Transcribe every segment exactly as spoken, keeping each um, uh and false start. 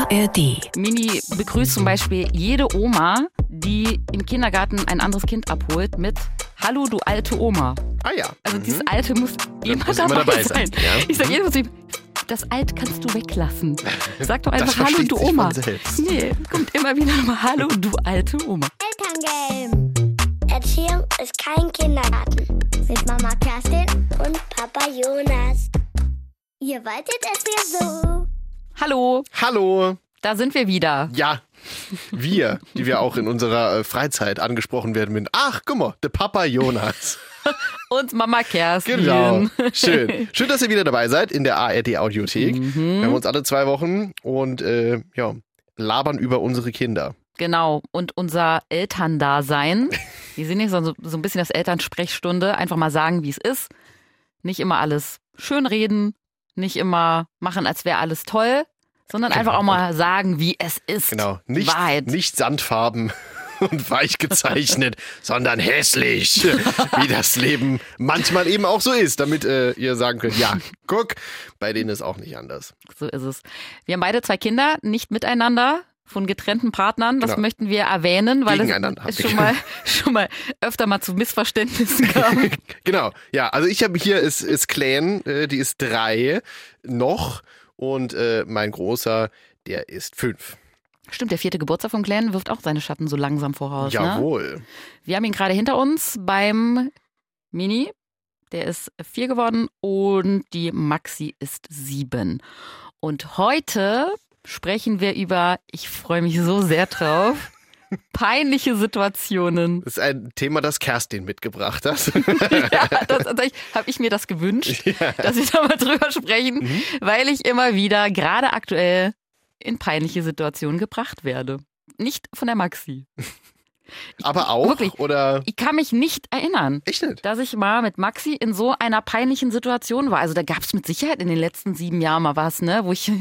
R D. Mini begrüßt zum Beispiel jede Oma, die im Kindergarten ein anderes Kind abholt mit Hallo, du alte Oma. Ah ja. Also mhm. dieses Alte muss immer, muss dabei, immer dabei sein. sein. Ja. Ich sage jedes Mal zu ihm, das Alt kannst du weglassen. Sag doch Das einfach Hallo, versteht du sich Oma. von selbst. Nee, kommt immer wieder nochmal Hallo, du alte Oma. Elterngame. Erziehung ist kein Kindergarten. Mit Mama Kerstin und Papa Jonas. Ihr wolltet es ja so. Hallo, Hallo. da sind wir wieder. Ja, wir, die wir auch in unserer äh, Freizeit angesprochen werden mit, ach, guck mal, der Papa Jonas. Und Mama Kerstin. Genau, schön. Schön, dass ihr wieder dabei seid in der A R D Audiothek. Mhm. Wir haben uns alle zwei Wochen und äh, ja, labern über unsere Kinder. Genau, und unser Elterndasein. Wir sind nicht so, so ein bisschen das Elternsprechstunde. Einfach mal sagen, wie es ist. Nicht immer alles schönreden, nicht immer machen, als wäre alles toll, sondern Genau. einfach auch mal sagen, wie es ist. Genau, nicht, Wahrheit. nicht Sandfarben und weich gezeichnet, sondern hässlich, wie das Leben manchmal eben auch so ist, damit äh, ihr sagen könnt, ja, guck, bei denen ist auch nicht anders. So ist es. Wir haben beide zwei Kinder, nicht miteinander, von getrennten Partnern. Das Genau. möchten wir erwähnen, weil Gegeneinander es habt ihr schon mal, schon mal öfter mal zu Missverständnissen kam. Genau, ja, also ich habe hier ist, ist Clan, äh, die ist drei noch und äh, mein Großer, der ist fünf. Stimmt, der vierte Geburtstag von Glenn wirft auch seine Schatten so langsam voraus. Ne? Jawohl. Wir haben ihn gerade hinter uns beim Mini. Der ist vier geworden und die Maxi ist sieben. Und heute sprechen wir über, ich freue mich so sehr drauf, peinliche Situationen. Das ist ein Thema, das Kerstin mitgebracht hat. Ja, das, tatsächlich habe ich mir das gewünscht, Ja. dass wir da mal drüber sprechen, Mhm. weil ich immer wieder, gerade aktuell, in peinliche Situationen gebracht werde. Nicht von der Maxi. Aber auch, Wirklich. oder? Ich kann mich nicht erinnern, Echt nicht? dass ich mal mit Maxi in so einer peinlichen Situation war. Also da gab es mit Sicherheit in den letzten sieben Jahren mal was, ne, wo ich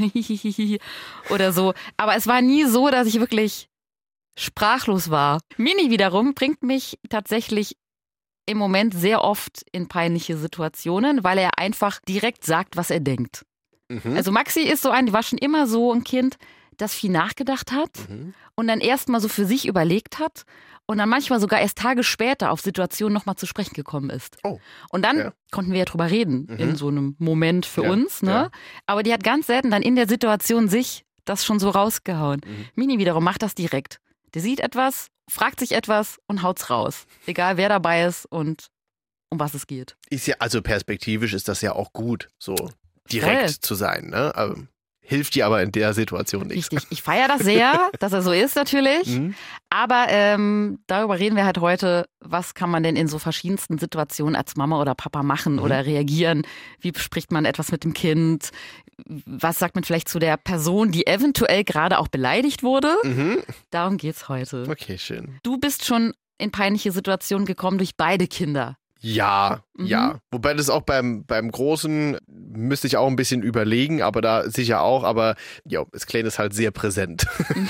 oder so. Aber es war nie so, dass ich wirklich sprachlos war. Mini wiederum bringt mich tatsächlich im Moment sehr oft in peinliche Situationen, weil er einfach direkt sagt, was er denkt. Mhm. Also Maxi ist so ein, die war schon immer so ein Kind, das viel nachgedacht hat Mhm. und dann erst mal so für sich überlegt hat und dann manchmal sogar erst Tage später auf Situationen nochmal zu sprechen gekommen ist. Oh. Und dann Ja. konnten wir ja drüber reden Mhm. in so einem Moment für Ja, uns, ne? ja. Aber die hat ganz selten dann in der Situation sich das schon so rausgehauen. Mhm. Mini wiederum macht das direkt. Der sieht etwas, fragt sich etwas und haut's raus. Egal wer dabei ist und um was es geht. Ist ja, also perspektivisch ist das ja auch gut, so direkt Voll. zu sein, ne? Aber hilft dir aber in der Situation nichts. Richtig. Ich feiere das sehr, dass er so ist natürlich. Mhm. Aber ähm, darüber reden wir halt heute, was kann man denn in so verschiedensten Situationen als Mama oder Papa machen Mhm. oder reagieren? Wie bespricht man etwas mit dem Kind? Was sagt man vielleicht zu der Person, die eventuell gerade auch beleidigt wurde? Mhm. Darum geht's heute. Okay, schön. Du bist schon in peinliche Situationen gekommen durch beide Kinder. Ja, Mhm. ja. Wobei das auch beim, beim Großen müsste ich auch ein bisschen überlegen, aber da sicher auch, aber ja, das Kleine ist halt sehr präsent.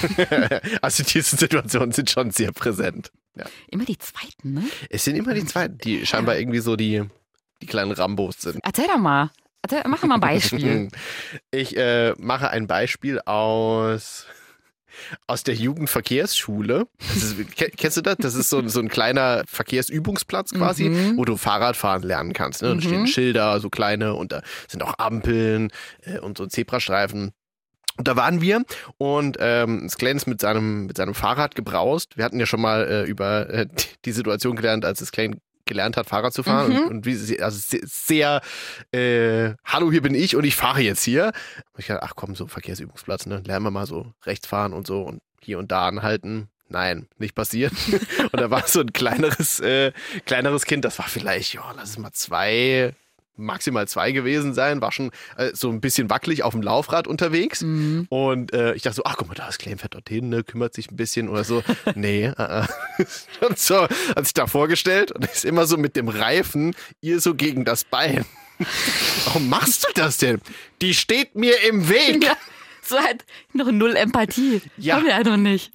Also diese Situationen sind schon sehr präsent. Ja. Immer die zweiten, ne? Es sind immer die Zweiten, die scheinbar irgendwie so die, die kleinen Rambos sind. Erzähl doch mal. Erzähl, mach doch mal ein Beispiel. Ich äh, mache ein Beispiel aus, aus der Jugendverkehrsschule. Das ist, ke- kennst du das? Das ist so, so ein kleiner Verkehrsübungsplatz quasi, Mhm. wo du Fahrradfahren lernen kannst. Ne? Da Mhm. stehen Schilder, so kleine, und da sind auch Ampeln äh, und so Zebrastreifen. Und da waren wir und ähm, das Kleine ist mit seinem, mit seinem Fahrrad gebraust. Wir hatten ja schon mal äh, über äh, die Situation gelernt, als das Kleine gelernt hat, Fahrrad zu fahren. Mhm. Und, und wie sie, also sehr, sehr äh, hallo, hier bin ich und ich fahre jetzt hier. Und ich dachte, ach komm, so Verkehrsübungsplatz, ne? Lernen wir mal so rechts fahren und so und hier und da anhalten. Nein, nicht passiert. Und da war so ein kleineres, äh, kleineres Kind, das war vielleicht, ja, lass es mal zwei, maximal zwei gewesen sein, war schon äh, so ein bisschen wackelig auf dem Laufrad unterwegs. Mhm. Und äh, ich dachte so, ach guck mal, da ist Klein, fährt dorthin, ne, kümmert sich ein bisschen oder so. Nee, äh, äh. Und so hat sich da vorgestellt und ist immer so mit dem Reifen ihr so gegen das Bein. Warum machst du das denn? Die steht mir im Weg. Ja, so halt noch null Empathie. Ja. Haben wir ja noch nicht.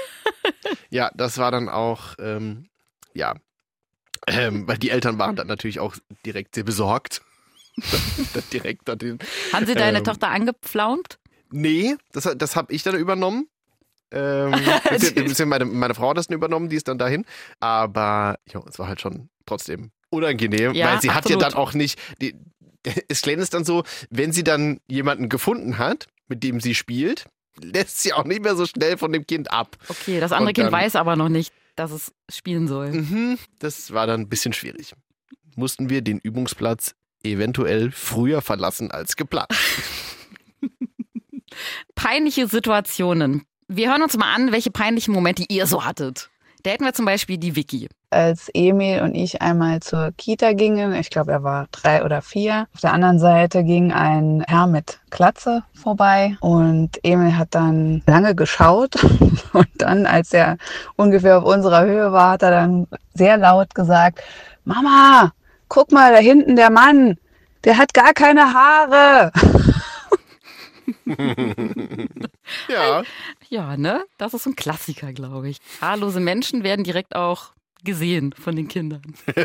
Ja, das war dann auch, ähm, ja, ähm, weil die Eltern waren dann natürlich auch direkt sehr besorgt. dann direkt an den, Haben Sie deine Ähm. Tochter angepflaumt? Nee, das, das habe ich dann übernommen. Ähm, bisschen meine, meine Frau hat das dann übernommen, die ist dann dahin. Aber jo, es war halt schon trotzdem unangenehm, Ja, weil sie absolut. hat ja dann auch nicht, die, es klärt es dann so, wenn sie dann jemanden gefunden hat, mit dem sie spielt, lässt sie auch nicht mehr so schnell von dem Kind ab. Okay, das andere Und dann- Kind weiß aber noch nicht, dass es spielen soll. Mhm, das war dann ein bisschen schwierig. Mussten wir den Übungsplatz eventuell früher verlassen als geplant. Peinliche Situationen. Wir hören uns mal an, welche peinlichen Momente ihr so hattet. Da hätten wir zum Beispiel die Vicky. Als Emil und ich einmal zur Kita gingen, ich glaube, er war drei oder vier. Auf der anderen Seite ging ein Herr mit Glatze vorbei und Emil hat dann lange geschaut und dann, als er ungefähr auf unserer Höhe war, hat er dann sehr laut gesagt, Mama, guck mal, da hinten der Mann, der hat gar keine Haare. Ja, Ja, ne? Das ist so ein Klassiker, glaube ich. Haarlose Menschen werden direkt auch gesehen von den Kindern.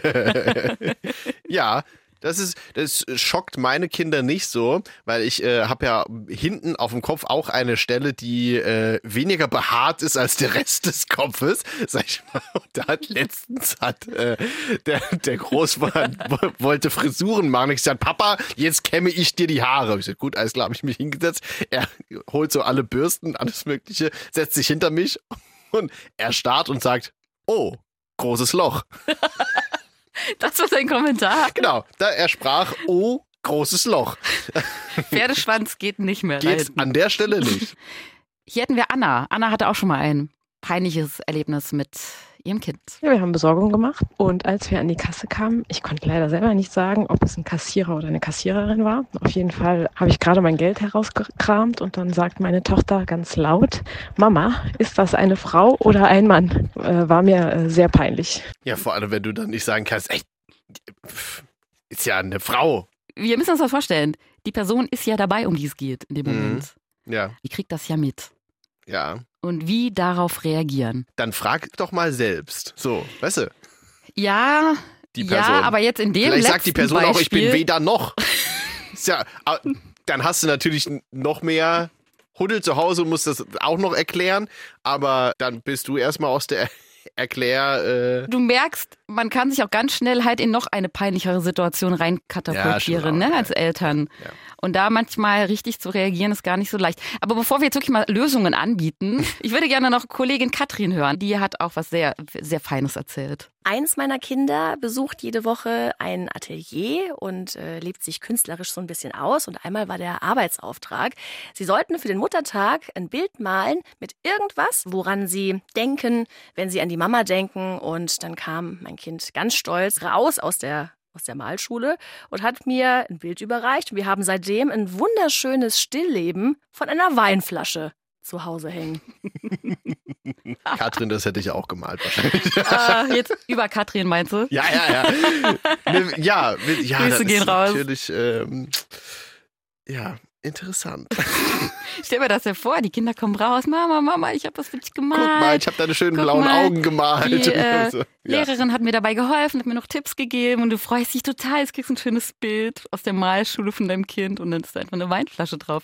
ja. Das ist, das schockt meine Kinder nicht so, weil ich äh, habe ja hinten auf dem Kopf auch eine Stelle, die äh, weniger behaart ist als der Rest des Kopfes. Sag ich mal, und da hat letztens hat äh, der, der Großmann wollte Frisuren machen. Ich gesagt, Papa, jetzt kämme ich dir die Haare. Ich gesagt, gut, alles klar, habe ich mich hingesetzt. Er holt so alle Bürsten, alles Mögliche, setzt sich hinter mich und er starrt und sagt, oh, großes Loch. Das war sein Kommentar. Genau, da er sprach, oh, großes Loch. Pferdeschwanz geht nicht mehr Geht's rein. an der Stelle nicht. Hier hätten wir Anna. Anna hatte auch schon mal ein peinliches Erlebnis mit ihrem Kind. Ja, wir haben Besorgung gemacht und als wir an die Kasse kamen, ich konnte leider selber nicht sagen, ob es ein Kassierer oder eine Kassiererin war. Auf jeden Fall habe ich gerade mein Geld herausgekramt und dann sagt meine Tochter ganz laut, Mama, ist das eine Frau oder ein Mann? Äh, war mir äh, sehr peinlich. Ja, vor allem, wenn du dann nicht sagen kannst, ey, ist ja eine Frau. Wir müssen uns das vorstellen. Die Person ist ja dabei, um die es geht in dem Mhm. Moment. Ja, Die kriegt das ja mit. ja. Und wie darauf reagieren? Dann frag doch mal selbst. So, weißt du, Ja, die Person. ja, aber jetzt in dem Vielleicht letzten sagt die Person auch, ich bin Beispiel, weder noch. Ist ja, ah, dann hast du natürlich noch mehr Huddel zu Hause und musst das auch noch erklären. Aber dann bist du erstmal aus der Erklär... Äh, Du merkst, man kann sich auch ganz schnell halt in noch eine peinlichere Situation reinkatapultieren, Ja, schon ne, auch, als ja. Eltern. Ja. Und da manchmal richtig zu reagieren, ist gar nicht so leicht. Aber bevor wir jetzt wirklich mal Lösungen anbieten, ich würde gerne noch Kollegin Katrin hören. Die hat auch was sehr, sehr Feines erzählt. Eins meiner Kinder besucht jede Woche ein Atelier und äh, lebt sich künstlerisch so ein bisschen aus. Und einmal war der Arbeitsauftrag, sie sollten für den Muttertag ein Bild malen mit irgendwas, woran sie denken, wenn sie an die Mama denken. Und dann kam mein Kind ganz stolz raus aus der aus der Malschule und hat mir ein Bild überreicht. Und wir haben seitdem ein wunderschönes Stillleben von einer Weinflasche zu Hause hängen. Katrin, das hätte ich auch gemalt wahrscheinlich. äh, jetzt über Katrin, meinst du? Ja, ja, ja. Ne, ja, mit- ja, Grüße das gehen ist raus. natürlich, ähm, ja, interessant. Stell mir das ja vor, die Kinder kommen raus. Mama, Mama, ich habe das für dich gemalt. Guck mal, ich habe deine schönen Guck blauen mal, Augen gemalt. Die äh, So, ja. Lehrerin hat mir dabei geholfen, hat mir noch Tipps gegeben und du freust dich total. Jetzt kriegst du ein schönes Bild aus der Malschule von deinem Kind und dann ist da einfach eine Weinflasche drauf.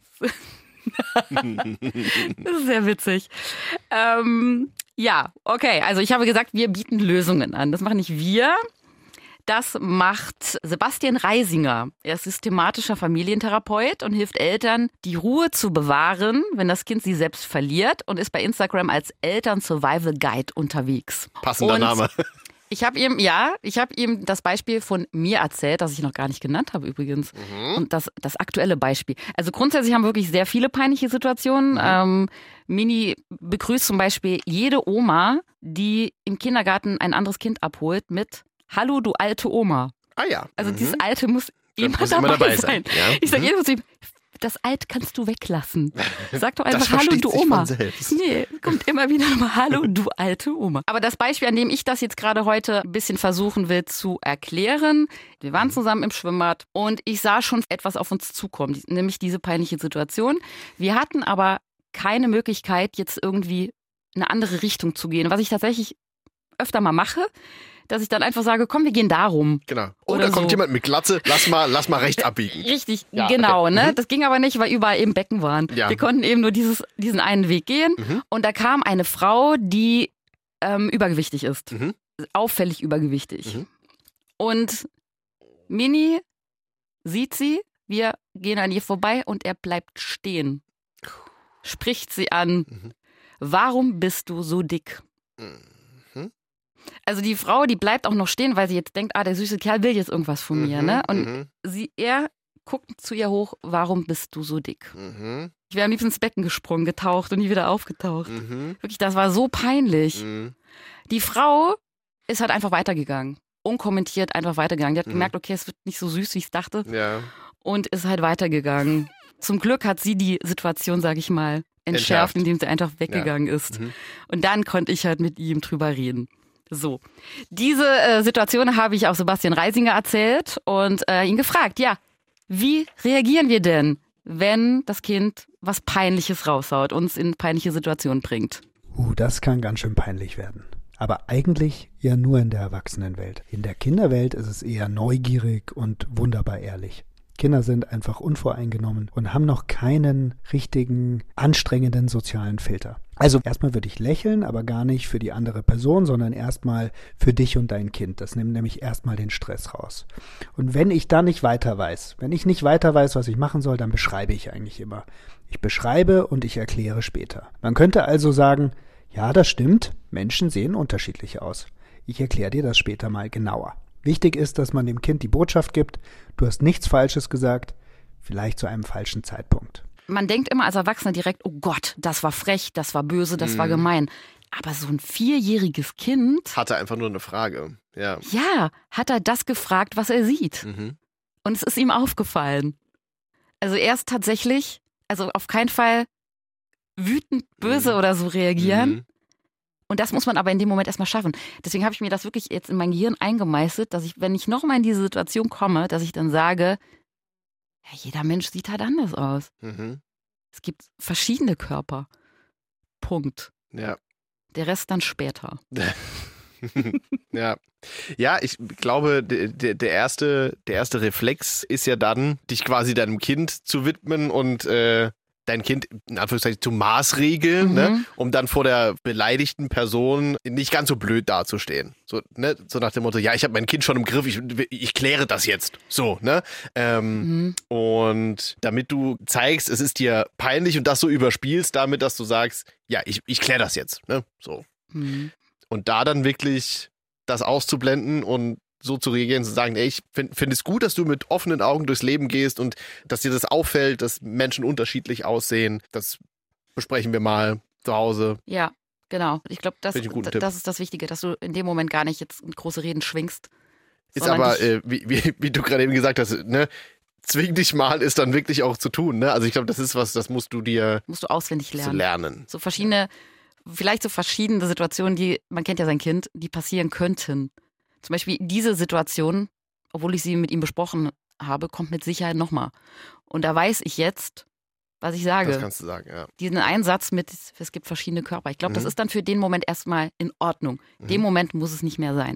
Das ist sehr witzig. Ähm, ja, okay. Also ich habe gesagt, wir bieten Lösungen an. Das machen nicht wir. Das macht Sebastian Reisinger. Er ist systematischer Familientherapeut und hilft Eltern, die Ruhe zu bewahren, wenn das Kind sie selbst verliert, und ist bei Instagram als Eltern-Survival-Guide unterwegs. Passender Und Name. Ich habe ihm, ja, ich habe ihm das Beispiel von mir erzählt, das ich noch gar nicht genannt habe übrigens. Mhm. Und das, das aktuelle Beispiel. Also grundsätzlich haben wir wirklich sehr viele peinliche Situationen. Mhm. Ähm, Mini begrüßt zum Beispiel jede Oma, die im Kindergarten ein anderes Kind abholt mit Hallo, du alte Oma. Ah ja. Also Mhm. dieses Alte muss Das immer, muss dabei, immer dabei sein. sein. Ja. Ich sage Mhm. jedes Mal zu ihm, das Alt kannst du weglassen. Sag doch Das einfach Hallo, versteht du sich Oma. von selbst. Nee, kommt immer wieder nochmal Hallo, du alte Oma. Aber das Beispiel, an dem ich das jetzt gerade heute ein bisschen versuchen will zu erklären, wir waren zusammen im Schwimmbad und ich sah schon etwas auf uns zukommen, nämlich diese peinliche Situation. Wir hatten aber keine Möglichkeit, jetzt irgendwie eine andere Richtung zu gehen. Was ich tatsächlich öfter mal mache, dass ich dann einfach sage, komm, wir gehen da rum. Genau. Oh, Oder da kommt so. jemand mit Glatze, lass mal, lass mal rechts abbiegen. Richtig, Ja, genau. okay. Ne? Mhm. Das ging aber nicht, weil überall eben Becken waren. Ja. Wir konnten eben nur dieses, diesen einen Weg gehen. Mhm. Und da kam eine Frau, die ähm, übergewichtig ist. Mhm. Auffällig übergewichtig. Mhm. Und Mini sieht sie, wir gehen an ihr vorbei und er bleibt stehen. Spricht sie an. Mhm. Warum bist du so dick? Mhm. Also die Frau, die bleibt auch noch stehen, weil sie jetzt denkt, ah, der süße Kerl will jetzt irgendwas von mir. Mhm. Ne? Und Mhm. sie, er guckt zu ihr hoch, warum bist du so dick? Mhm. Ich wäre am liebsten ins Becken gesprungen, getaucht und nie wieder aufgetaucht. Mhm. Wirklich, das war so peinlich. Mhm. Die Frau ist halt einfach weitergegangen. Unkommentiert einfach weitergegangen. Die hat Mhm. gemerkt, okay, es wird nicht so süß, wie ich es dachte. Ja. Und ist halt weitergegangen. Zum Glück hat sie die Situation, sag ich mal, Entschärft. entschärft, indem sie einfach weggegangen ist. Mhm. Und dann konnte ich halt mit ihm drüber reden. So. Diese äh, Situation habe ich auch Sebastian Reisinger erzählt und äh, ihn gefragt, ja, wie reagieren wir denn, wenn das Kind was Peinliches raushaut, uns in peinliche Situationen bringt? Uh, das kann ganz schön peinlich werden. Aber eigentlich ja nur in der Erwachsenenwelt. In der Kinderwelt ist es eher neugierig und wunderbar ehrlich. Kinder sind einfach unvoreingenommen und haben noch keinen richtigen, anstrengenden sozialen Filter. Also erstmal würde ich lächeln, aber gar nicht für die andere Person, sondern erstmal für dich und dein Kind. Das nimmt nämlich erstmal den Stress raus. Und wenn ich da nicht weiter weiß, wenn ich nicht weiter weiß, was ich machen soll, dann beschreibe ich eigentlich immer. Ich beschreibe und ich erkläre später. Man könnte also sagen, ja, das stimmt, Menschen sehen unterschiedlich aus. Ich erkläre dir das später mal genauer. Wichtig ist, dass man dem Kind die Botschaft gibt, du hast nichts Falsches gesagt, vielleicht zu einem falschen Zeitpunkt. Man denkt immer als Erwachsener direkt, oh Gott, das war frech, das war böse, das war gemein. Aber so ein vierjähriges Kind, Hatte einfach nur eine Frage. Ja. ja, hat er das gefragt, was er sieht. Mhm. Und es ist ihm aufgefallen. Also er ist tatsächlich, also auf keinen Fall wütend, böse Mhm. oder so reagieren. Mhm. Und das muss man aber in dem Moment erstmal schaffen. Deswegen habe ich mir das wirklich jetzt in mein Gehirn eingemeißelt, dass ich, wenn ich nochmal in diese Situation komme, dass ich dann sage, ja, jeder Mensch sieht halt anders aus. Mhm. Es gibt verschiedene Körper. Punkt. Ja. Der Rest dann später. Ja. Ja, ich glaube, der, der, der, erste, der erste Reflex ist ja dann, dich quasi deinem Kind zu widmen und äh, dein Kind in Anführungszeichen zu maßregeln, Mhm. ne, um dann vor der beleidigten Person nicht ganz so blöd dazustehen. So, ne, so nach dem Motto, ja, ich habe mein Kind schon im Griff, ich, ich kläre das jetzt. So, ne? Ähm, Mhm. Und damit du zeigst, es ist dir peinlich und das so überspielst, damit, dass du sagst, ja, ich, ich kläre das jetzt. Ne? So. Mhm. Und da dann wirklich das auszublenden und so zu reagieren, zu sagen, ey, ich finde find es gut, dass du mit offenen Augen durchs Leben gehst und dass dir das auffällt, dass Menschen unterschiedlich aussehen. Das besprechen wir mal zu Hause. Ja, genau. Ich glaube, das, Finde ich einen guten das, Tipp. das ist das Wichtige, dass du in dem Moment gar nicht jetzt große Reden schwingst. Ist sondern aber, dich- äh, wie, wie, wie du gerade eben gesagt hast, ne, zwing dich mal ist dann wirklich auch zu tun. Ne? Also ich glaube, das ist was, das musst du dir musst du auswendig zu lernen. lernen. So verschiedene, vielleicht so verschiedene Situationen, die, man kennt ja sein Kind, die passieren könnten. Zum Beispiel diese Situation, obwohl ich sie mit ihm besprochen habe, kommt mit Sicherheit nochmal. Und da weiß ich jetzt, was ich Das sage. kannst du sagen, ja. Diesen Einsatz mit, es gibt verschiedene Körper. Ich glaube, das Mhm. ist dann für den Moment erstmal in Ordnung. Mhm. Dem Moment muss es nicht mehr sein.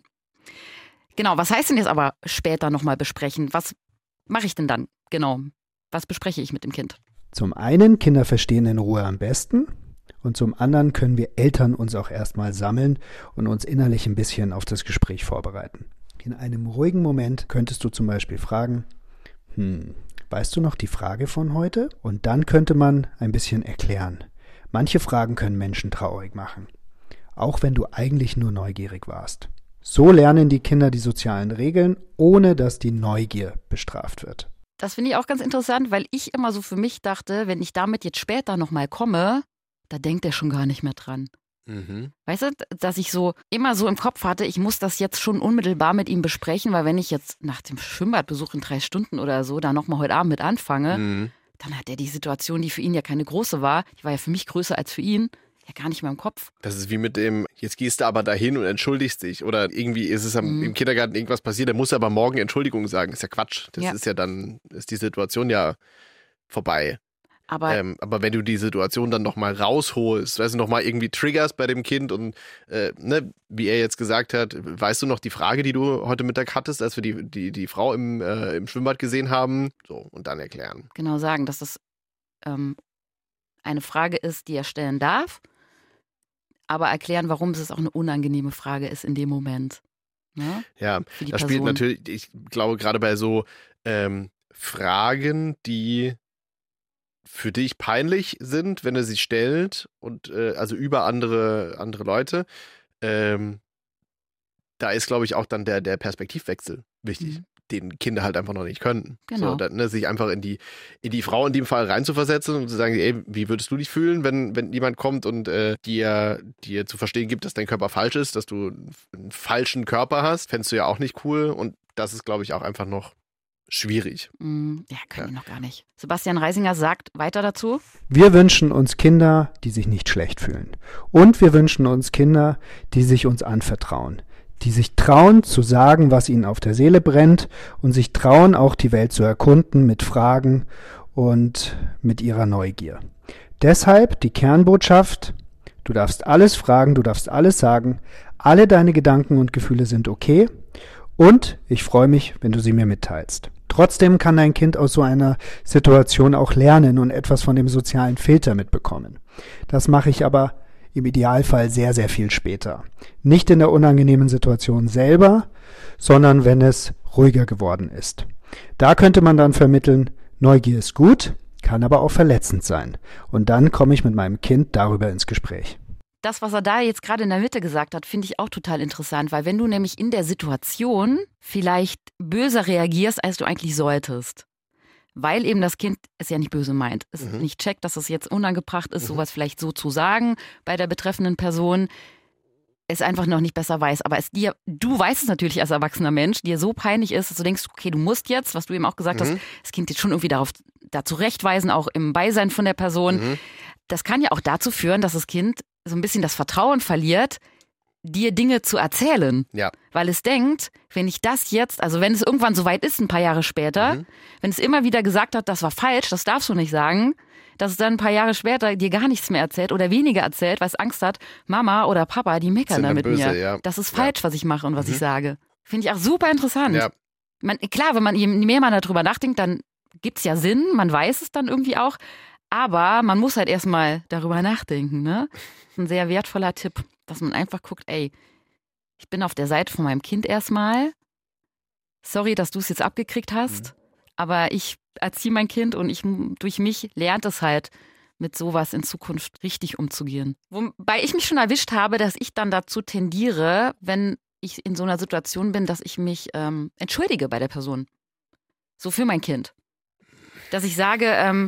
Genau, was heißt denn jetzt aber später nochmal besprechen? Was mache ich denn dann? Genau, was bespreche ich mit dem Kind? Zum einen, Kinder verstehen in Ruhe am besten. Und zum anderen können wir Eltern uns auch erstmal sammeln und uns innerlich ein bisschen auf das Gespräch vorbereiten. In einem ruhigen Moment könntest du zum Beispiel fragen, hm, weißt du noch die Frage von heute? Und dann könnte man ein bisschen erklären. Manche Fragen können Menschen traurig machen, auch wenn du eigentlich nur neugierig warst. So lernen die Kinder die sozialen Regeln, ohne dass die Neugier bestraft wird. Das finde ich auch ganz interessant, weil ich immer so für mich dachte, wenn ich damit jetzt später nochmal komme, da denkt er schon gar nicht mehr dran. Mhm. Weißt du, dass ich so immer so im Kopf hatte, ich muss das jetzt schon unmittelbar mit ihm besprechen, weil wenn ich jetzt nach dem Schwimmbadbesuch in drei Stunden oder so da nochmal heute Abend mit anfange, Mhm. dann hat er die Situation, die für ihn ja keine große war, die war ja für mich größer als für ihn, ja gar nicht mehr im Kopf. Das ist wie mit dem, jetzt gehst du aber dahin und entschuldigst dich. Oder irgendwie ist es am, Mhm. im Kindergarten irgendwas passiert, der muss aber morgen Entschuldigung sagen. Ist ja Quatsch. Das Ja. ist ja dann, ist die Situation ja vorbei. Aber, ähm, aber wenn du die Situation dann nochmal rausholst, weißt du, nochmal irgendwie triggerst bei dem Kind und äh, ne, wie er jetzt gesagt hat, weißt du noch die Frage, die du heute Mittag hattest, als wir die, die, die Frau im, äh, im Schwimmbad gesehen haben? So, und dann erklären. genau sagen, dass das ähm, eine Frage ist, die er stellen darf, aber erklären, warum es auch eine unangenehme Frage ist in dem Moment. Ne? Ja, Für die das Person. spielt natürlich, ich glaube, gerade bei so ähm, Fragen, die für dich peinlich sind, wenn er sie stellt und äh, also über andere, andere Leute, ähm, da ist, glaube ich, auch dann der, der Perspektivwechsel wichtig, Mhm. den Kinder halt einfach noch nicht können. Genau. So, dann, ne, sich einfach in die, in die Frau in dem Fall reinzuversetzen und zu sagen, ey, wie würdest du dich fühlen, wenn, wenn jemand kommt und äh, dir, dir zu verstehen gibt, dass dein Körper falsch ist, dass du einen falschen Körper hast, fändest du ja auch nicht cool und das ist, glaube ich, auch einfach noch schwierig. Mm, Ja, können Ja. die noch gar nicht. Sebastian Reisinger sagt weiter dazu. Wir wünschen uns Kinder, die sich nicht schlecht fühlen. Und wir wünschen uns Kinder, die sich uns anvertrauen. Die sich trauen zu sagen, was ihnen auf der Seele brennt und sich trauen, auch die Welt zu erkunden mit Fragen und mit ihrer Neugier. Deshalb die Kernbotschaft: Du darfst alles fragen, du darfst alles sagen. Alle deine Gedanken und Gefühle sind okay. Und ich freue mich, wenn du sie mir mitteilst. Trotzdem kann dein Kind aus so einer Situation auch lernen und etwas von dem sozialen Filter mitbekommen. Das mache ich aber im Idealfall sehr, sehr viel später. Nicht in der unangenehmen Situation selber, sondern wenn es ruhiger geworden ist. Da könnte man dann vermitteln, Neugier ist gut, kann aber auch verletzend sein. Und dann komme ich mit meinem Kind darüber ins Gespräch. Das, was er da jetzt gerade in der Mitte gesagt hat, finde ich auch total interessant, weil wenn du nämlich in der Situation vielleicht böser reagierst, als du eigentlich solltest, weil eben das Kind es ja nicht böse meint, es Mhm. nicht checkt, dass es jetzt unangebracht ist, Mhm. sowas vielleicht so zu sagen bei der betreffenden Person, es einfach noch nicht besser weiß. Aber es dir, du weißt es natürlich als erwachsener Mensch, dir so peinlich ist, dass du denkst, okay, du musst jetzt, was du eben auch gesagt Mhm. hast, das Kind jetzt schon irgendwie darauf da zurechtweisen, auch im Beisein von der Person. Mhm. Das kann ja auch dazu führen, dass das Kind so ein bisschen das Vertrauen verliert, dir Dinge zu erzählen. Ja. Weil es denkt, wenn ich das jetzt, also wenn es irgendwann soweit ist, ein paar Jahre später, Mhm. wenn es immer wieder gesagt hat, das war falsch, das darfst du nicht sagen, dass es dann ein paar Jahre später dir gar nichts mehr erzählt oder weniger erzählt, weil es Angst hat, Mama oder Papa, die meckern Sind da dann mit böse, mir. ja. Das ist Ja. falsch, was ich mache und was Mhm. ich sage. Finde ich auch super interessant. Ja. Man, klar, wenn man je mehr man darüber nachdenkt, dann gibt es ja Sinn, man weiß es dann irgendwie auch. Aber man muss halt erstmal darüber nachdenken, ne? Das ist ein sehr wertvoller Tipp, dass man einfach guckt, ey, ich bin auf der Seite von meinem Kind erstmal. Sorry, dass du es jetzt abgekriegt hast, Mhm. aber ich erziehe mein Kind und ich durch mich lernt es halt, mit sowas in Zukunft richtig umzugehen. Wobei ich mich schon erwischt habe, dass ich dann dazu tendiere, wenn ich in so einer Situation bin, dass ich mich ähm, entschuldige bei der Person. So für mein Kind. Dass ich sage, ähm,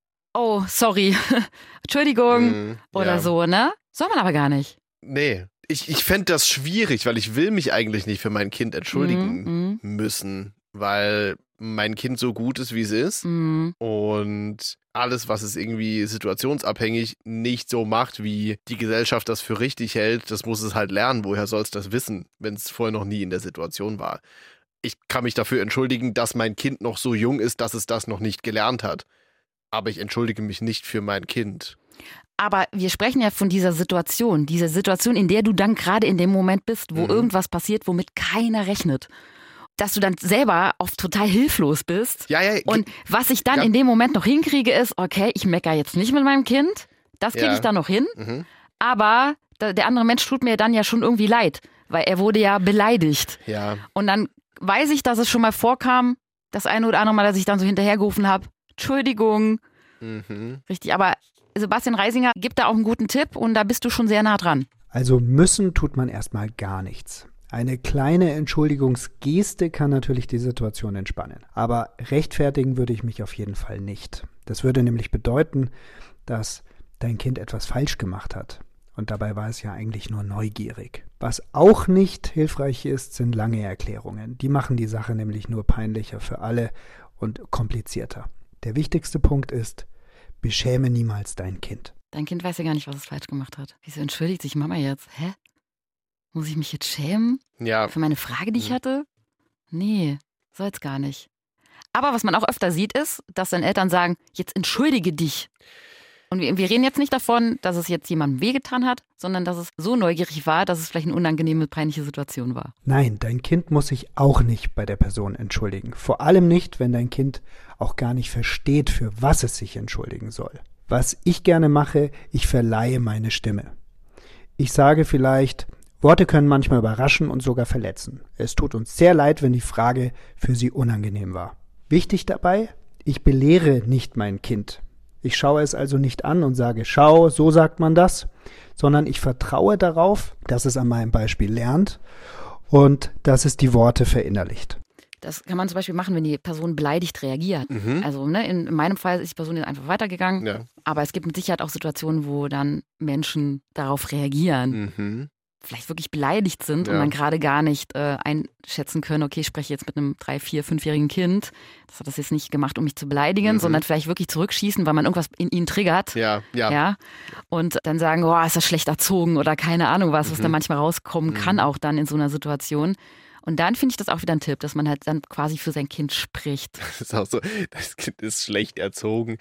oh, sorry, Entschuldigung Mhm. oder Ja. so, ne? Soll man aber gar nicht. Nee. Ich, ich fände das schwierig, weil ich will mich eigentlich nicht für mein Kind entschuldigen Mhm, müssen, weil mein Kind so gut ist, wie es ist mhm, und alles, was es irgendwie situationsabhängig nicht so macht, wie die Gesellschaft das für richtig hält, das muss es halt lernen. Woher soll es das wissen, wenn es vorher noch nie in der Situation war? Ich kann mich dafür entschuldigen, dass mein Kind noch so jung ist, dass es das noch nicht gelernt hat. Aber ich entschuldige mich nicht für mein Kind. Aber wir sprechen ja von dieser Situation, diese Situation, in der du dann gerade in dem Moment bist, wo Mhm. irgendwas passiert, womit keiner rechnet. Dass du dann selber oft total hilflos bist. Ja, ja. Und was ich dann Ja. in dem Moment noch hinkriege, ist, okay, ich meckere jetzt nicht mit meinem Kind. Das kriege Ja. ich dann noch hin. Mhm. Aber da- der andere Mensch tut mir dann ja schon irgendwie leid, weil er wurde ja beleidigt. Ja. Und dann weiß ich, dass es schon mal vorkam, das eine oder andere Mal, dass ich dann so hinterhergerufen habe, Entschuldigung, Mhm. richtig. Aber Sebastian Reisinger gibt da auch einen guten Tipp und da bist du schon sehr nah dran. Also müssen tut man erstmal gar nichts. Eine kleine Entschuldigungsgeste kann natürlich die Situation entspannen. Aber rechtfertigen würde ich mich auf jeden Fall nicht. Das würde nämlich bedeuten, dass dein Kind etwas falsch gemacht hat. Und dabei war es ja eigentlich nur neugierig. Was auch nicht hilfreich ist, sind lange Erklärungen. Die machen die Sache nämlich nur peinlicher für alle und komplizierter. Der wichtigste Punkt ist, beschäme niemals dein Kind. Dein Kind weiß ja gar nicht, was es falsch gemacht hat. Wieso entschuldigt sich Mama jetzt? Hä? Muss ich mich jetzt schämen Ja. für meine Frage, die ich Mhm. hatte? Nee, soll's gar nicht. Aber was man auch öfter sieht, ist, dass dann Eltern sagen, jetzt entschuldige dich. Und wir, wir reden jetzt nicht davon, dass es jetzt jemandem wehgetan hat, sondern dass es so neugierig war, dass es vielleicht eine unangenehme, peinliche Situation war. Nein, dein Kind muss sich auch nicht bei der Person entschuldigen. Vor allem nicht, wenn dein Kind auch gar nicht versteht, für was es sich entschuldigen soll. Was ich gerne mache, ich verleihe meine Stimme. Ich sage vielleicht, Worte können manchmal überraschen und sogar verletzen. Es tut uns sehr leid, wenn die Frage für Sie unangenehm war. Wichtig dabei, ich belehre nicht mein Kind. Ich schaue es also nicht an und sage, schau, so sagt man das, sondern ich vertraue darauf, dass es an meinem Beispiel lernt und dass es die Worte verinnerlicht. Das kann man zum Beispiel machen, wenn die Person beleidigt reagiert. Mhm. Also ne, in, in meinem Fall ist die Person jetzt einfach weitergegangen, Ja. aber es gibt mit Sicherheit auch Situationen, wo dann Menschen darauf reagieren. Mhm. Vielleicht wirklich beleidigt sind Ja. und dann gerade gar nicht äh, einschätzen können, okay, ich spreche jetzt mit einem drei-, vier-, fünfjährigen Kind. Das hat das jetzt nicht gemacht, um mich zu beleidigen, Mhm. sondern vielleicht wirklich zurückschießen, weil man irgendwas in ihnen triggert. Ja, ja. Ja. Und dann sagen, oh, ist das schlecht erzogen oder keine Ahnung was, was Mhm. da manchmal rauskommen kann, Mhm. auch dann in so einer Situation. Und dann finde ich das auch wieder ein Tipp, dass man halt dann quasi für sein Kind spricht. Das ist auch so, das Kind ist schlecht erzogen.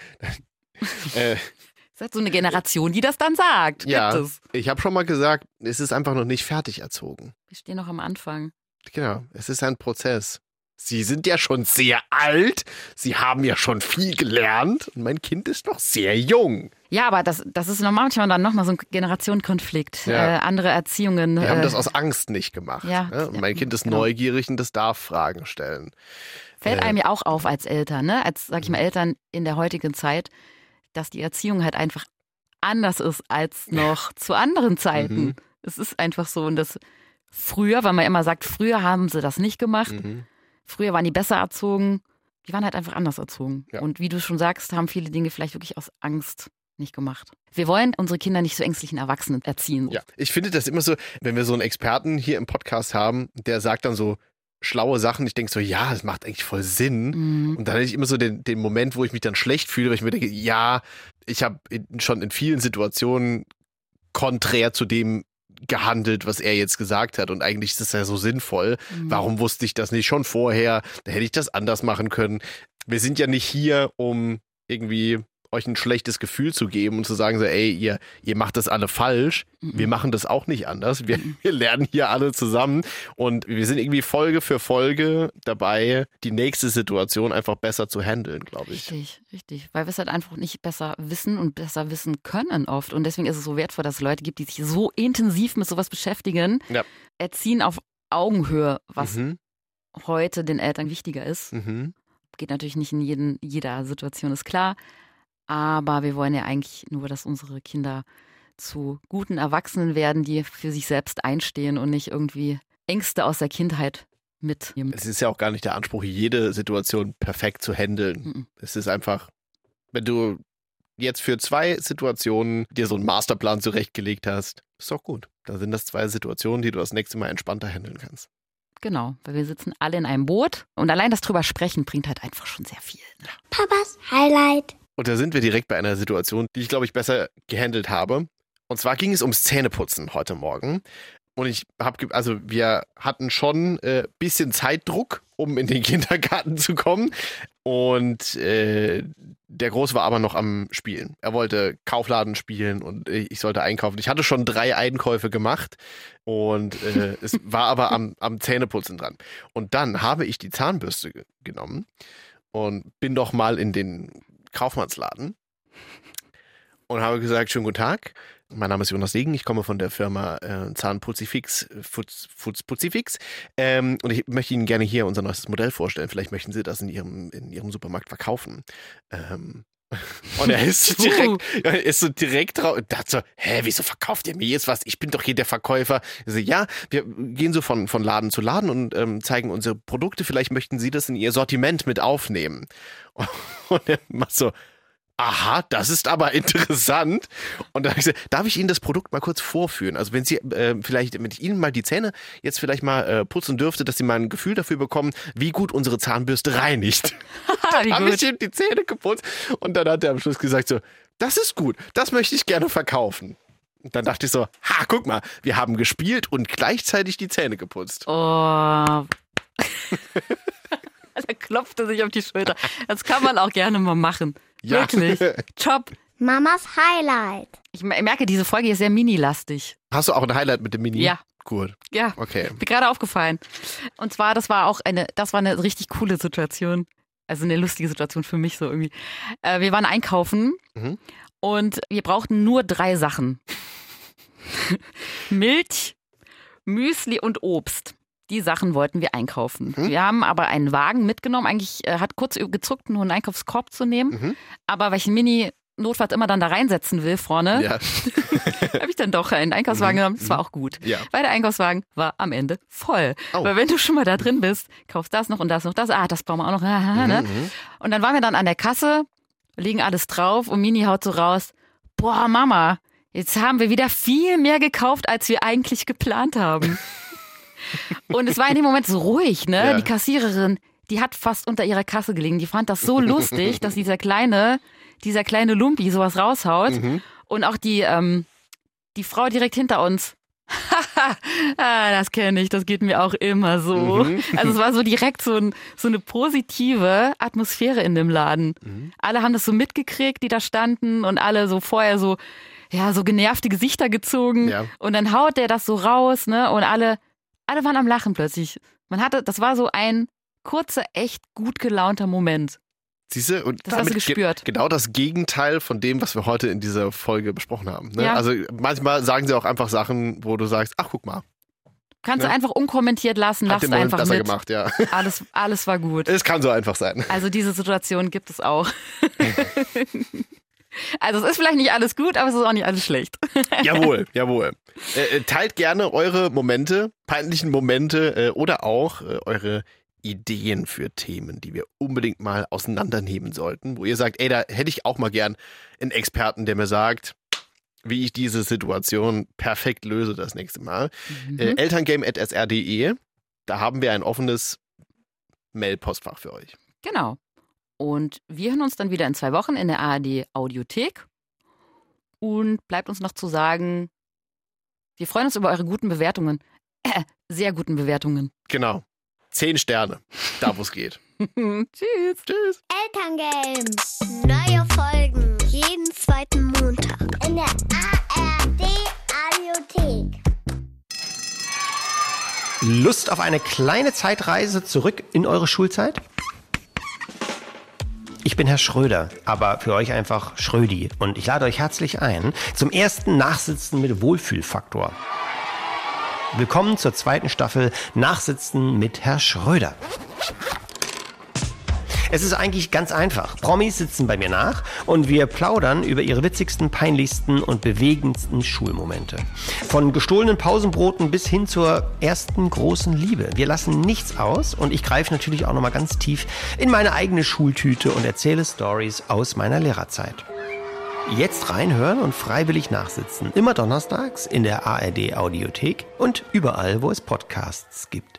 äh, Das ist halt so eine Generation, die das dann sagt. ja, Gibt es. ich habe schon mal gesagt, es ist einfach noch nicht fertig erzogen. Wir stehen noch am Anfang. Genau, es ist ein Prozess. Sie sind ja schon sehr alt, Sie haben ja schon viel gelernt und mein Kind ist noch sehr jung. Ja, aber das, das ist noch manchmal dann nochmal so ein Generationenkonflikt. Ja. Äh, andere Erziehungen. Wir haben äh, das aus Angst nicht gemacht. ja, ne? Und mein ja, Kind ist genau. neugierig und das darf Fragen stellen. Fällt Äh, einem ja auch auf als Eltern, ne? Als, sag ich mal, Eltern in der heutigen Zeit, dass die Erziehung halt einfach anders ist als noch zu anderen Zeiten. Mhm. Es ist einfach so. Und das früher, weil man immer sagt, früher haben sie das nicht gemacht. Mhm. Früher waren die besser erzogen. Die waren halt einfach anders erzogen. Ja. Und wie du schon sagst, haben viele Dinge vielleicht wirklich aus Angst nicht gemacht. Wir wollen unsere Kinder nicht zu ängstlichen Erwachsenen erziehen. Ja, ich finde das immer so, wenn wir so einen Experten hier im Podcast haben, der sagt dann so schlaue Sachen, ich denke so, ja, das macht eigentlich voll Sinn. Mhm. Und dann hätte ich immer so den, den Moment, wo ich mich dann schlecht fühle, weil ich mir denke, ja, ich habe schon in vielen Situationen konträr zu dem gehandelt, was er jetzt gesagt hat. Und eigentlich ist das ja so sinnvoll. Mhm. Warum wusste ich das nicht schon vorher? Da hätte ich das anders machen können. Wir sind ja nicht hier, um irgendwie euch ein schlechtes Gefühl zu geben und zu sagen so, ey, ihr, ihr macht das alle falsch. Mhm. Wir machen das auch nicht anders. Wir, Mhm. wir lernen hier alle zusammen und wir sind irgendwie Folge für Folge dabei, die nächste Situation einfach besser zu handeln, glaube ich. Richtig, richtig. Weil wir es halt einfach nicht besser wissen und besser wissen können oft. Und deswegen ist es so wertvoll, dass es Leute gibt, die sich so intensiv mit sowas beschäftigen. Ja. Erziehen auf Augenhöhe, was Mhm. heute den Eltern wichtiger ist. Mhm. Geht natürlich nicht in jeden, jeder Situation, ist klar. Aber wir wollen ja eigentlich nur, dass unsere Kinder zu guten Erwachsenen werden, die für sich selbst einstehen und nicht irgendwie Ängste aus der Kindheit mitnehmen. Es ist ja auch gar nicht der Anspruch, jede Situation perfekt zu handeln. Mhm. Es ist einfach, wenn du jetzt für zwei Situationen dir so einen Masterplan zurechtgelegt hast, ist doch gut. Dann sind das zwei Situationen, die du das nächste Mal entspannter handeln kannst. Genau, weil wir sitzen alle in einem Boot und allein das drüber sprechen bringt halt einfach schon sehr viel. Ne? Papas Highlight. Und da sind wir direkt bei einer Situation, die ich, glaube ich, besser gehandelt habe. Und zwar ging es ums Zähneputzen heute Morgen. Und ich habe, also wir hatten schon ein äh, bisschen Zeitdruck, um in den Kindergarten zu kommen. Und äh, der Große war aber noch am Spielen. Er wollte Kaufladen spielen und äh, ich sollte einkaufen. Ich hatte schon drei Einkäufe gemacht und äh, es war aber am, am Zähneputzen dran. Und dann habe ich die Zahnbürste ge- genommen und bin doch mal in den Kaufmannsladen und habe gesagt, schönen guten Tag. Mein Name ist Jonas Degen, ich komme von der Firma äh, Zahnputzifix, Foods, Foods Putzifix ähm, und ich möchte Ihnen gerne hier unser neuestes Modell vorstellen. Vielleicht möchten Sie das in Ihrem, in Ihrem Supermarkt verkaufen. Ähm, und er ist so direkt, er ist so direkt drauf und dachte so, hä, wieso verkauft ihr mir jetzt was? Ich bin doch hier der Verkäufer. Ich so, ja, wir gehen so von, von Laden zu Laden und ähm, zeigen unsere Produkte. Vielleicht möchten Sie das in Ihr Sortiment mit aufnehmen. Und er macht so, aha, das ist aber interessant. Und dann habe ich gesagt, darf ich Ihnen das Produkt mal kurz vorführen? Also wenn Sie äh, vielleicht mit Ihnen mal die Zähne jetzt vielleicht mal äh, putzen dürfte, dass Sie mal ein Gefühl dafür bekommen, wie gut unsere Zahnbürste reinigt. Wie Habe ich gut. ihm die Zähne geputzt und dann hat er am Schluss gesagt so, das ist gut, das möchte ich gerne verkaufen. Und dann dachte ich so, ha, guck mal, wir haben gespielt und gleichzeitig die Zähne geputzt. Oh. Er klopfte sich auf die Schulter. Das kann man auch gerne mal machen. Ja. Wirklich. Top. Mamas Highlight. Ich merke, diese Folge ist sehr mini-lastig. Hast du auch ein Highlight mit dem Mini? Ja. Gut. Ja. Okay. Mir gerade aufgefallen. Und zwar, das war auch eine, das war eine richtig coole Situation. Also eine lustige Situation für mich so irgendwie. Äh, wir waren einkaufen Mhm. und wir brauchten nur drei Sachen. Milch, Müsli und Obst. Die Sachen wollten wir einkaufen. Mhm. Wir haben aber einen Wagen mitgenommen. Eigentlich äh, hat kurz gezuckt, nur einen Einkaufskorb zu nehmen. Mhm. Aber weil ich einen Mini notfalls immer dann da reinsetzen will vorne, Ja. habe ich dann doch einen Einkaufswagen Mhm. genommen. Das war auch gut. Ja. Weil der Einkaufswagen war am Ende voll. Oh. Weil wenn du schon mal da drin bist, kaufst das noch und das noch, das, ah, das brauchen wir auch noch. Ah, ne? Mhm. Und dann waren wir dann an der Kasse, legen alles drauf und Mini haut so raus, boah Mama, jetzt haben wir wieder viel mehr gekauft, als wir eigentlich geplant haben. Und es war in dem Moment so ruhig, ne? Ja. Die Kassiererin, die hat fast unter ihrer Kasse gelegen. Die fand das so lustig, dass dieser kleine, dieser kleine Lumpi sowas raushaut. Mhm. Und auch die, ähm, die Frau direkt hinter uns. ah, das kenne ich, das geht mir auch immer so. Mhm. Also es war so direkt so, ein, so eine positive Atmosphäre in dem Laden. Mhm. Alle haben das so mitgekriegt, die da standen und alle so vorher so, ja, so genervte Gesichter gezogen. Ja. Und dann haut der das so raus, ne? Und alle, alle waren am Lachen plötzlich. Man hatte, das war so ein kurzer, echt gut gelaunter Moment. Siehst du? Und Das hast du damit ge- gespürt. Genau das Gegenteil von dem, was wir heute in dieser Folge besprochen haben. Ne? Ja. Also manchmal sagen sie auch einfach Sachen, wo du sagst, ach guck mal, Kannst Ja. du einfach unkommentiert lassen, hat lass den Moment einfach besser mit. gemacht, ja. Alles, alles war gut. Es kann so einfach sein. Also diese Situation gibt es auch. Also es ist vielleicht nicht alles gut, aber es ist auch nicht alles schlecht. Jawohl, jawohl. Äh, äh, teilt gerne eure Momente, peinlichen Momente äh, oder auch äh, eure Ideen für Themen, die wir unbedingt mal auseinandernehmen sollten, wo ihr sagt, ey, da hätte ich auch mal gern einen Experten, der mir sagt, wie ich diese Situation perfekt löse das nächste Mal. Mhm. Äh, elterngame at s r punkt d e, da haben wir ein offenes Mail-Postfach für euch. Genau. Und wir hören uns dann wieder in zwei Wochen in der A R D Audiothek. Und bleibt uns noch zu sagen, wir freuen uns über eure guten Bewertungen. Äh, sehr guten Bewertungen. Genau. Zehn Sterne, da wo es geht. Tschüss. Tschüss. Elterngame. Neue Folgen jeden zweiten Montag in der A R D Audiothek. Lust auf eine kleine Zeitreise zurück in eure Schulzeit? Ich bin Herr Schröder, aber für euch einfach Schrödi. Und ich lade euch herzlich ein zum ersten Nachsitzen mit Wohlfühlfaktor. Willkommen zur zweiten Staffel Nachsitzen mit Herr Schröder. Es ist eigentlich ganz einfach. Promis sitzen bei mir nach und wir plaudern über ihre witzigsten, peinlichsten und bewegendsten Schulmomente. Von gestohlenen Pausenbroten bis hin zur ersten großen Liebe. Wir lassen nichts aus und ich greife natürlich auch nochmal ganz tief in meine eigene Schultüte und erzähle Stories aus meiner Lehrerzeit. Jetzt reinhören und freiwillig nachsitzen. Immer donnerstags in der A R D Audiothek und überall, wo es Podcasts gibt.